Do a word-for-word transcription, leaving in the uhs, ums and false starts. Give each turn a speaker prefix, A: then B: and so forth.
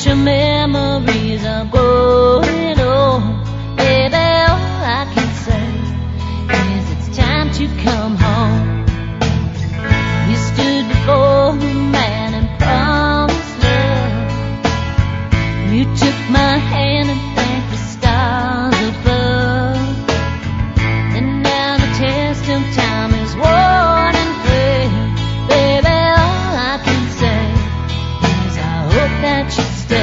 A: at your memories of growing old. Baby, all I can say is it's time to come home. We stood before the man and promised love. You took my hand and thanked the stars above. And now the test of time is worn and frayed. Baby, all I can say is I hope that you stay.